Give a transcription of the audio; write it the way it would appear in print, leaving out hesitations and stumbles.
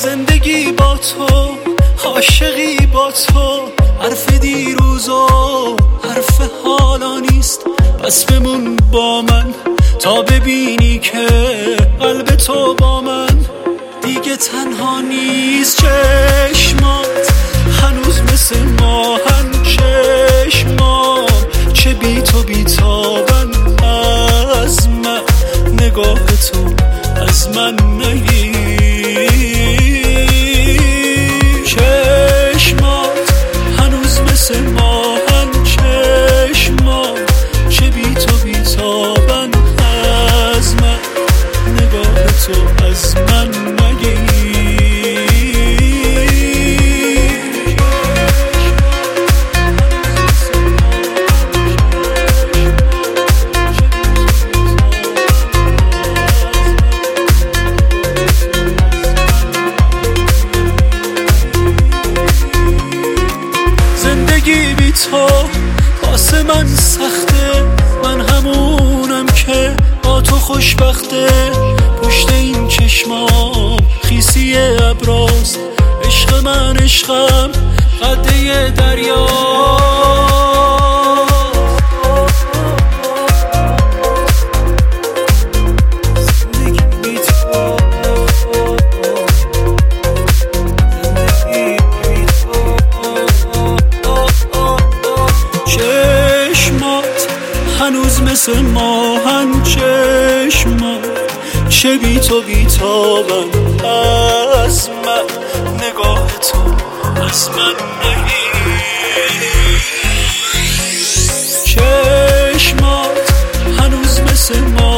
زندگی با تو، عاشقی با تو، حرف دیروز و حرف حالا نیست. پس بمون با من تا ببینی که قلب تو با من دیگه تنها نیست. چشمات هنوز مثل ماهن، چشمام چه بی تو بی تابن. از من نگاه تو از من نگیر. چشمات هنوز مثل ماهن، چشمام چه بی تو بی تابن. از من نگاه تو از من نگیر. زندگی بی تو واسه من سخته، من همونم که با تو خوشبخته. پشت این چشمام خیسی ابراست، عشق من عشقم قده دریا. هنوز مثل ماهن، چشمم چه بی تو بی تابن. از من نگاه تو از من نگیر. چشمات هنوز مثل ماهن.